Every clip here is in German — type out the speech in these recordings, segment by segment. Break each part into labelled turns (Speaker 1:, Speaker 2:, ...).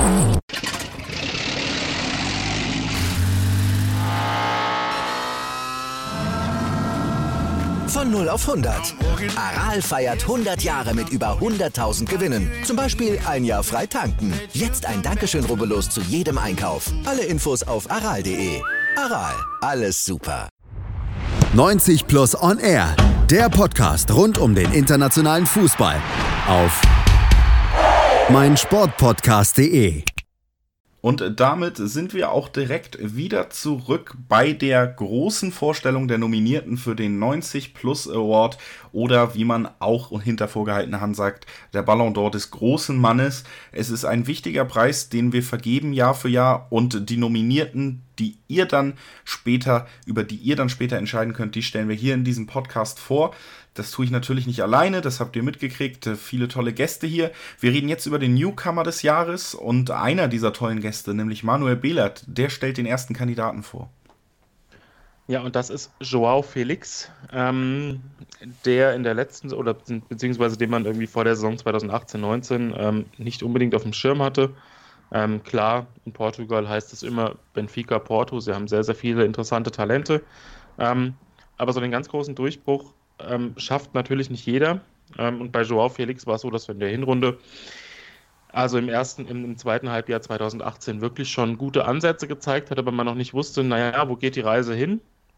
Speaker 1: Von 0 auf 100. Aral feiert 100 Jahre mit über 100.000 Gewinnen. Zum Beispiel ein Jahr frei tanken. Jetzt ein Dankeschön, rubbellos zu jedem Einkauf. Alle Infos auf aral.de. Aral, alles super.
Speaker 2: 90 Plus On Air. Der Podcast rund um den internationalen Fußball. Auf meinsportpodcast.de.
Speaker 3: Und damit sind wir auch direkt wieder zurück bei der großen Vorstellung der Nominierten für den 90 Plus Award oder wie man auch hinter vorgehaltener Hand sagt, der Ballon d'Or des großen Mannes. Es ist ein wichtiger Preis, den wir vergeben Jahr für Jahr, und die Nominierten, über die ihr dann später entscheiden könnt, die stellen wir hier in diesem Podcast vor. Das tue ich natürlich nicht alleine, das habt ihr mitgekriegt, viele tolle Gäste hier. Wir reden jetzt über den Newcomer des Jahres, und einer dieser tollen Gäste, nämlich Manuel Behlert, der stellt den ersten Kandidaten vor.
Speaker 4: Ja, und das ist Joao Felix, der in der letzten, oder beziehungsweise den man irgendwie vor der Saison 2018/19 nicht unbedingt auf dem Schirm hatte. Klar, in Portugal heißt es immer Benfica, Porto, sie haben sehr, sehr viele interessante Talente, aber so den ganz großen Durchbruch schafft natürlich nicht jeder, und bei Joao Felix war es so, dass wir in der Hinrunde, also im zweiten Halbjahr 2018 wirklich schon gute Ansätze gezeigt hat, aber man noch nicht wusste, wo geht die Reise hin?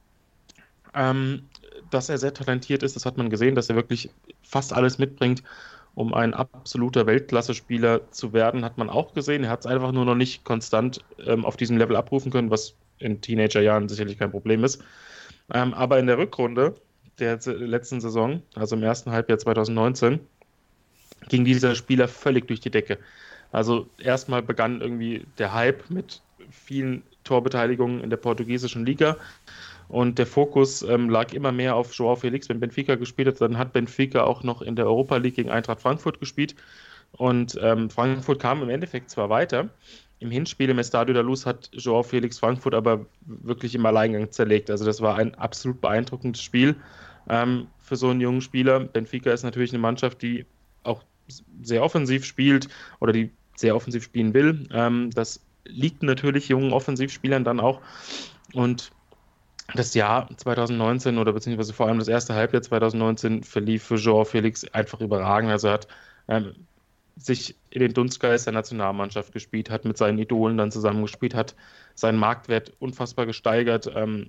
Speaker 4: Dass er sehr talentiert ist, das hat man gesehen, dass er wirklich fast alles mitbringt, um ein absoluter Weltklasse-Spieler zu werden, hat man auch gesehen. Er hat es einfach nur noch nicht konstant auf diesem Level abrufen können, was in Teenagerjahren sicherlich kein Problem ist. Aber in der Rückrunde der letzten Saison, also im ersten Halbjahr 2019, ging dieser Spieler völlig durch die Decke. Also erstmal begann irgendwie der Hype mit vielen Torbeteiligungen in der portugiesischen Liga, und der Fokus lag immer mehr auf Joao Felix. Wenn Benfica gespielt hat, dann hat Benfica auch noch in der Europa League gegen Eintracht Frankfurt gespielt, und Frankfurt kam im Endeffekt zwar weiter. Im Hinspiel im Estadio da Luz hat Joao Felix Frankfurt aber wirklich im Alleingang zerlegt. Also das war ein absolut beeindruckendes Spiel für so einen jungen Spieler. Benfica ist natürlich eine Mannschaft, die auch sehr offensiv spielt oder die sehr offensiv spielen will. Das liegt natürlich jungen Offensivspielern dann auch. Und das Jahr 2019 oder beziehungsweise vor allem das erste Halbjahr 2019 verlief für Joao Felix einfach überragend. Also er hat sich in den Dunstgeist der Nationalmannschaft gespielt, hat mit seinen Idolen dann zusammengespielt, hat seinen Marktwert unfassbar gesteigert,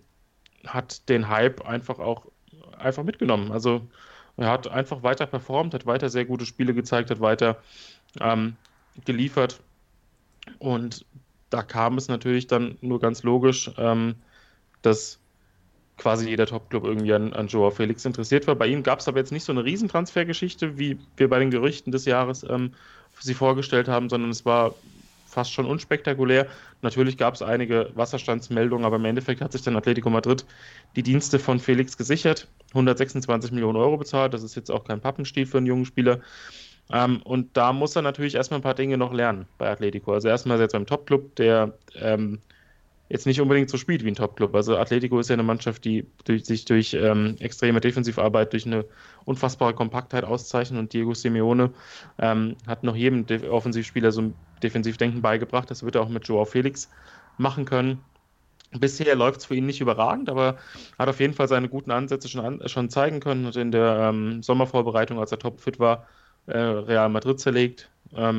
Speaker 4: hat den Hype einfach mitgenommen. Also er hat einfach weiter performt, hat weiter sehr gute Spiele gezeigt, hat weiter geliefert, und da kam es natürlich dann nur ganz logisch, dass quasi jeder Top-Club irgendwie an Joao Felix interessiert war. Bei ihm gab es aber jetzt nicht so eine Riesentransfergeschichte, wie wir bei den Gerüchten des Jahres sie vorgestellt haben, sondern es war fast schon unspektakulär. Natürlich gab es einige Wasserstandsmeldungen, aber im Endeffekt hat sich dann Atletico Madrid die Dienste von Felix gesichert, 126 Millionen Euro bezahlt, das ist jetzt auch kein Pappenstiel für einen jungen Spieler. Und da muss er natürlich erstmal ein paar Dinge noch lernen bei Atletico. Also erstmal ist er jetzt beim Top-Club, der jetzt nicht unbedingt so spielt wie ein Top-Club. Also Atletico ist ja eine Mannschaft, die sich durch extreme Defensivarbeit, durch eine unfassbare Kompaktheit auszeichnet, und Diego Simeone hat noch jedem Offensivspieler so ein Defensivdenken beigebracht. Das wird er auch mit Joao Felix machen können. Bisher läuft es für ihn nicht überragend, aber hat auf jeden Fall seine guten Ansätze schon zeigen können, und in der Sommervorbereitung, als er topfit war, Real Madrid zerlegt.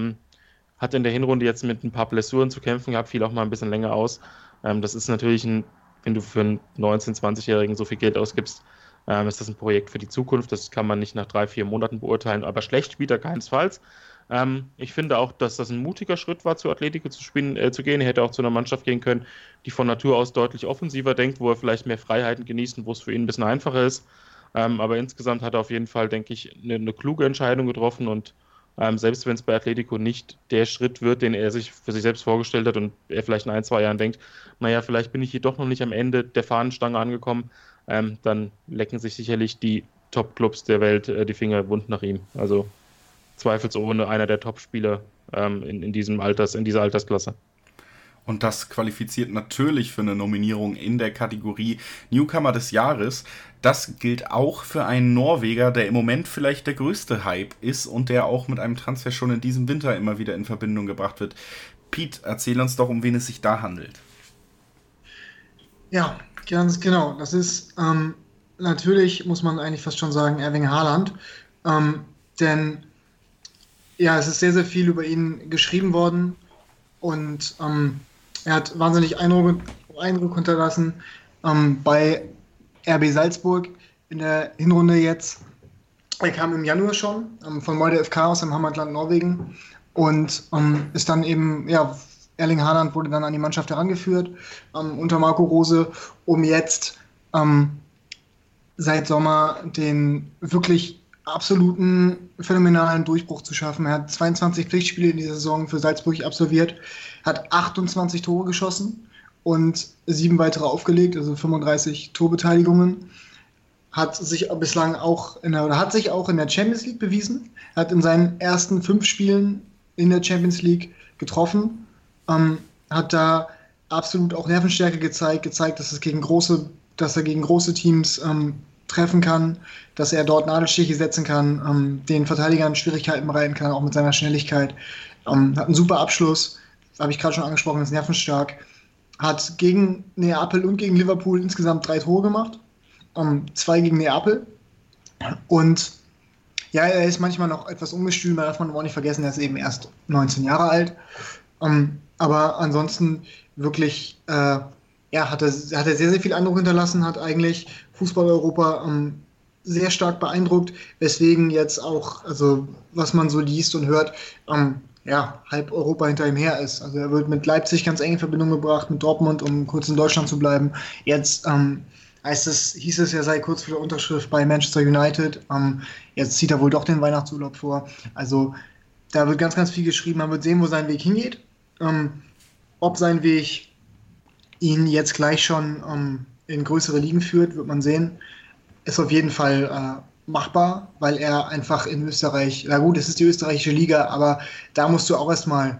Speaker 4: Hat in der Hinrunde jetzt mit ein paar Blessuren zu kämpfen gehabt, fiel auch mal ein bisschen länger aus. Das ist natürlich wenn du für einen 19-, 20-Jährigen so viel Geld ausgibst, ist das ein Projekt für die Zukunft. Das kann man nicht nach 3-4 Monaten beurteilen, aber schlecht spielt er keinesfalls. Ich finde auch, dass das ein mutiger Schritt war, zu Atletico zu gehen. Er hätte auch zu einer Mannschaft gehen können, die von Natur aus deutlich offensiver denkt, wo er vielleicht mehr Freiheiten genießt und wo es für ihn ein bisschen einfacher ist. Aber insgesamt hat er auf jeden Fall, denke ich, eine kluge Entscheidung getroffen, und selbst wenn es bei Atletico nicht der Schritt wird, den er sich für sich selbst vorgestellt hat, und er vielleicht in 1-2 Jahren denkt, vielleicht bin ich hier doch noch nicht am Ende der Fahnenstange angekommen, dann lecken sich sicherlich die Top-Clubs der Welt die Finger wund nach ihm. Also zweifelsohne einer der Top-Spieler in dieser Altersklasse.
Speaker 3: Und das qualifiziert natürlich für eine Nominierung in der Kategorie Newcomer des Jahres. Das gilt auch für einen Norweger, der im Moment vielleicht der größte Hype ist und der auch mit einem Transfer schon in diesem Winter immer wieder in Verbindung gebracht wird. Pete, erzähl uns doch, um wen es sich da handelt.
Speaker 5: Ja, ganz genau. Das ist natürlich, muss man eigentlich fast schon sagen, Erling Haaland. Denn ja, es ist sehr, sehr viel über ihn geschrieben worden und er hat wahnsinnig Eindruck hinterlassen bei RB Salzburg in der Hinrunde jetzt. Er kam im Januar schon von Molde FK aus dem Heimatland Norwegen und ist dann eben, ja, Erling Haaland wurde dann an die Mannschaft herangeführt unter Marco Rose, um jetzt seit Sommer den wirklich absoluten phänomenalen Durchbruch zu schaffen. Er hat 22 Pflichtspiele in dieser Saison für Salzburg absolviert, hat 28 Tore geschossen und 7 weitere aufgelegt, also 35 Torbeteiligungen. Hat sich auch in der Champions League bewiesen, hat in seinen ersten 5 Spielen in der Champions League getroffen, hat da absolut auch Nervenstärke gezeigt, dass er gegen große Teams treffen kann, dass er dort Nadelstiche setzen kann, den Verteidigern Schwierigkeiten bereiten kann, auch mit seiner Schnelligkeit. Hat einen super Abschluss, habe ich gerade schon angesprochen, ist nervenstark. Hat gegen Neapel und gegen Liverpool insgesamt 3 Tore gemacht, 2 gegen Neapel. Und ja, er ist manchmal noch etwas ungestüm, da darf man auch nicht vergessen, er ist eben erst 19 Jahre alt. Aber ansonsten wirklich hat er sehr, sehr viel Eindruck hinterlassen, hat eigentlich Fußball-Europa sehr stark beeindruckt, weswegen jetzt auch, also was man so liest und hört, halb Europa hinter ihm her ist. Also er wird mit Leipzig ganz eng in Verbindung gebracht, mit Dortmund, um kurz in Deutschland zu bleiben. Jetzt hieß es, er sei kurz vor der Unterschrift bei Manchester United. Jetzt zieht er wohl doch den Weihnachtsurlaub vor. Also da wird ganz, ganz viel geschrieben. Man wird sehen, wo sein Weg hingeht. Ob sein Weg ihn jetzt gleich schon in größere Ligen führt, wird man sehen. Ist auf jeden Fall machbar, weil er einfach in Österreich, na gut, es ist die österreichische Liga, aber da musst du auch erstmal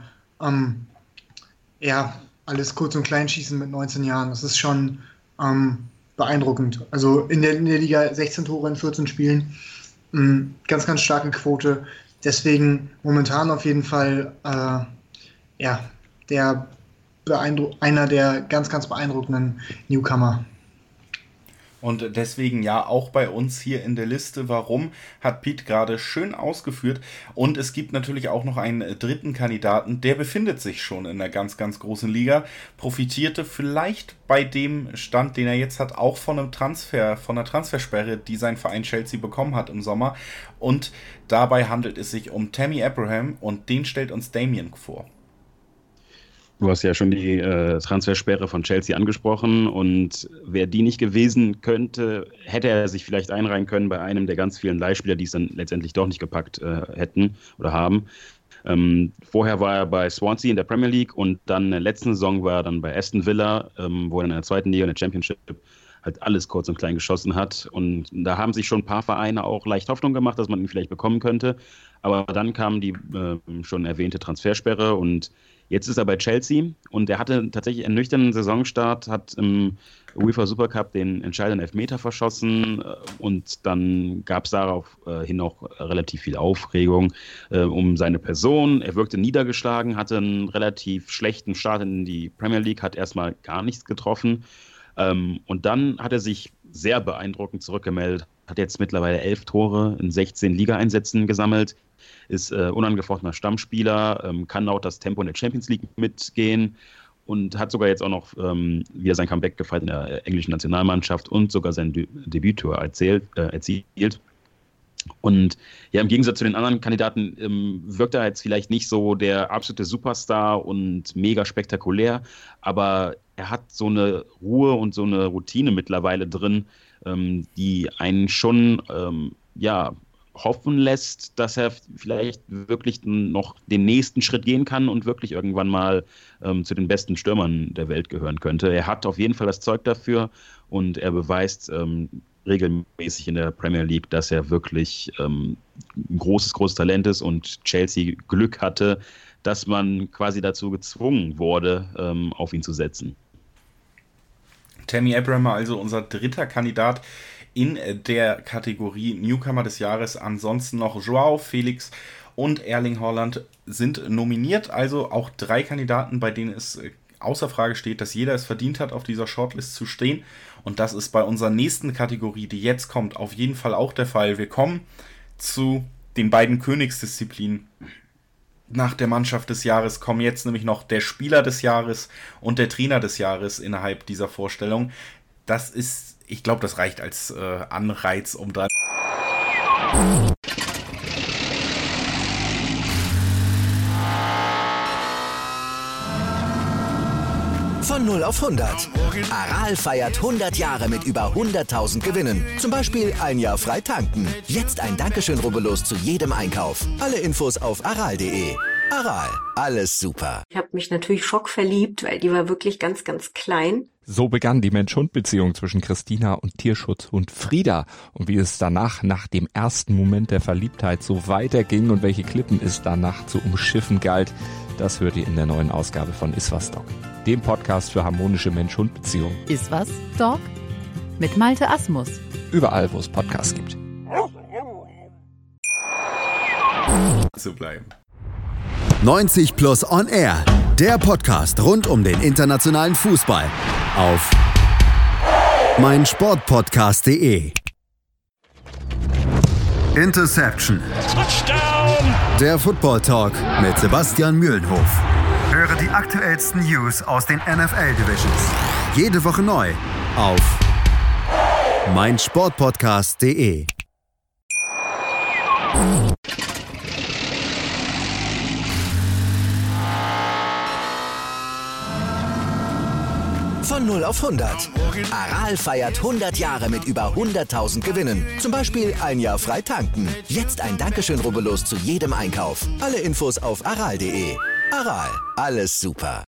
Speaker 5: alles kurz und klein schießen mit 19 Jahren. Das ist schon beeindruckend. Also in der Liga 16 Tore in 14 Spielen, ganz, ganz starke Quote. Deswegen momentan auf jeden Fall einer der ganz, ganz beeindruckenden Newcomer.
Speaker 3: Und deswegen ja auch bei uns hier in der Liste. Warum, hat Pete gerade schön ausgeführt. Und es gibt natürlich auch noch einen dritten Kandidaten, der befindet sich schon in einer ganz, ganz großen Liga. Profitierte vielleicht bei dem Stand, den er jetzt hat, auch von einer Transfersperre, die sein Verein Chelsea bekommen hat im Sommer. Und dabei handelt es sich um Tammy Abraham und den stellt uns Damien vor.
Speaker 6: Du hast ja schon die Transfersperre von Chelsea angesprochen und wäre die nicht gewesen, hätte er sich vielleicht einreihen können bei einem der ganz vielen Leihspieler, die es dann letztendlich doch nicht gepackt hätten oder haben. Vorher war er bei Swansea in der Premier League und dann in der letzten Saison war er dann bei Aston Villa, wo er in der zweiten Liga, in der Championship, halt alles kurz und klein geschossen hat. Und da haben sich schon ein paar Vereine auch leicht Hoffnung gemacht, dass man ihn vielleicht bekommen könnte. Aber dann kam die schon erwähnte Transfersperre und jetzt ist er bei Chelsea und er hatte tatsächlich einen nüchternen Saisonstart, hat im UEFA Supercup den entscheidenden Elfmeter verschossen und dann gab es daraufhin auch relativ viel Aufregung um seine Person. Er wirkte niedergeschlagen, hatte einen relativ schlechten Start in die Premier League, hat erstmal gar nichts getroffen und dann hat er sich sehr beeindruckend zurückgemeldet, hat jetzt mittlerweile 11 Tore in 16 Ligaeinsätzen gesammelt, ist unangefochtener Stammspieler, kann auch das Tempo in der Champions League mitgehen und hat sogar jetzt auch noch wieder sein Comeback gefeiert in der englischen Nationalmannschaft und sogar sein Debüttor erzielt. Und ja, im Gegensatz zu den anderen Kandidaten wirkt er jetzt vielleicht nicht so der absolute Superstar und mega spektakulär, aber er hat so eine Ruhe und so eine Routine mittlerweile drin, die einen schon hoffen lässt, dass er vielleicht wirklich noch den nächsten Schritt gehen kann und wirklich irgendwann mal zu den besten Stürmern der Welt gehören könnte. Er hat auf jeden Fall das Zeug dafür und er beweist regelmäßig in der Premier League, dass er wirklich ein großes Talent ist und Chelsea Glück hatte, dass man quasi dazu gezwungen wurde, auf ihn zu setzen.
Speaker 3: Tammy Abraham, also unser dritter Kandidat in der Kategorie Newcomer des Jahres. Ansonsten noch Joao Felix und Erling Haaland sind nominiert. Also auch 3 Kandidaten, bei denen es außer Frage steht, dass jeder es verdient hat, auf dieser Shortlist zu stehen. Und das ist bei unserer nächsten Kategorie, die jetzt kommt, auf jeden Fall auch der Fall. Wir kommen zu den beiden Königsdisziplinen. Nach der Mannschaft des Jahres kommen jetzt nämlich noch der Spieler des Jahres und der Trainer des Jahres innerhalb dieser Vorstellung. Das ist, ich glaube, das reicht als Anreiz, um dran.
Speaker 1: Von 0 auf 100. Aral feiert 100 Jahre mit über 100.000 Gewinnen. Zum Beispiel ein Jahr frei tanken. Jetzt ein Dankeschön, rubbellos zu jedem Einkauf. Alle Infos auf aral.de. Aral, alles super.
Speaker 7: Ich habe mich natürlich schockverliebt, weil die war wirklich ganz, ganz klein.
Speaker 8: So begann die Mensch-Hund-Beziehung zwischen Christina und Tierschutzhund Frieda. Und wie es danach, nach dem ersten Moment der Verliebtheit, so weiterging und welche Klippen es danach zu umschiffen galt, das hört ihr in der neuen Ausgabe von Iswas Dog, dem Podcast für harmonische Mensch-Hund-Beziehungen.
Speaker 9: Iswas Dog mit Malte Asmus.
Speaker 8: Überall, wo es Podcasts gibt.
Speaker 3: Zu bleiben.
Speaker 2: 90 Plus On Air, der Podcast rund um den internationalen Fußball auf meinsportpodcast.de. Interception. Touchdown. Der Football Talk mit Sebastian Mühlenhof. Höre die aktuellsten News aus den NFL Divisions. Jede Woche neu auf meinsportpodcast.de.
Speaker 1: Von 0 auf 100. Aral feiert 100 Jahre mit über 100.000 Gewinnen. Zum Beispiel ein Jahr frei tanken. Jetzt ein Dankeschön, rubbellos zu jedem Einkauf. Alle Infos auf aral.de. Aral, alles super.